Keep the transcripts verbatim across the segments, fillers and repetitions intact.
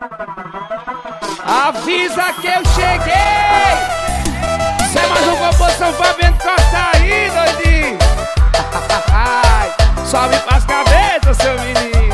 Avisa que eu cheguei. Isso é mais uma composição Fabiano Costa aí, doidinho. Sobe pras cabeças, seu menino.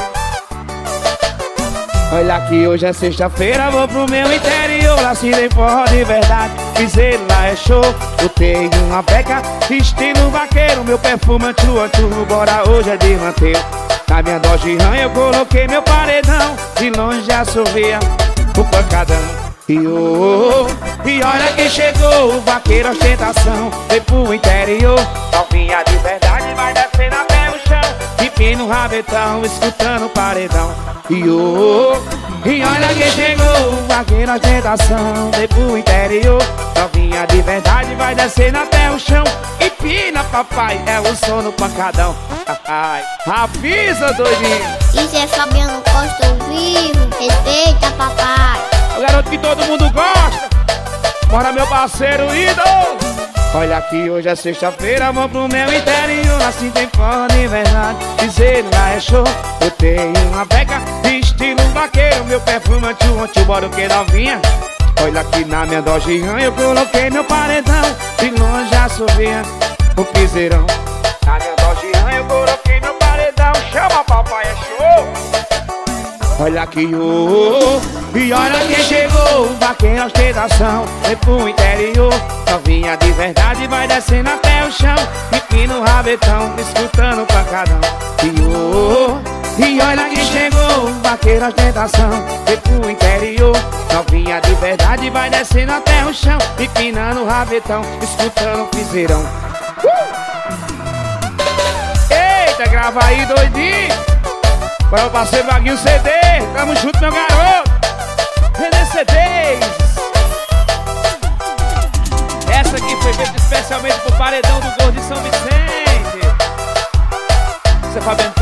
Olha que hoje é sexta-feira, vou pro meu interior. Lá se tem forró de verdade, piseiro lá é show. Eu tenho uma beca, estilo vaqueiro. Meu perfume antu-antu, bora hoje é de manter. Na minha Dodge Ram eu coloquei meu paredão. De longe já sorria o pancadão. E, oh, oh, e olha quem chegou, o vaqueiro ostentação. Veio pro interior, novinha de verdade, vai descer até o chão. Pipi no rabetão, escutando o paredão. E, oh, oh, e olha quem chegou, o vaqueiro ostentação. Veio pro interior, novinha de verdade, vai descer até o chão. E pina, papai, é o som do pancadão. Avisa, doidinho. Isso é Fabiano Costa ao vivo. Respeita, papai. O garoto que todo mundo gosta. Bora, meu parceiro ídolo. Olha que hoje é sexta-feira, vamos pro meu interior. Assim tem forró de verdade, piseiro lá é show. Eu tenho uma beca de estilo vaqueiro. Meu perfume anti-anti, bora o que novinha. Olha aqui na minha Dodge Ram eu coloquei meu paredão. De longe já sorria o piseirão. Na minha Dodge Ram eu coloquei meu paredão. Chama, papai, é show. Olha aqui, oh, oh, e olha quem chegou, o vaqueiro ostentação. Veio pro interior, novinha de verdade, vai descendo até o chão. Pipi no rabetão, escutando o pancadão. E, oh, oh, e olha quem chegou, o vaqueiro ostentação. Veio pro interior, novinha de verdade, vai descendo até o chão. Empinando o rabetão, escutando o piseirão. uh! Eita, grava aí, doidinho. Para o parceiro Vaguinho C D, tamo junto, meu garoto. Vender C Ds. Essa aqui foi feita especialmente pro paredão do Gordo de São Vicente. Você Fabiano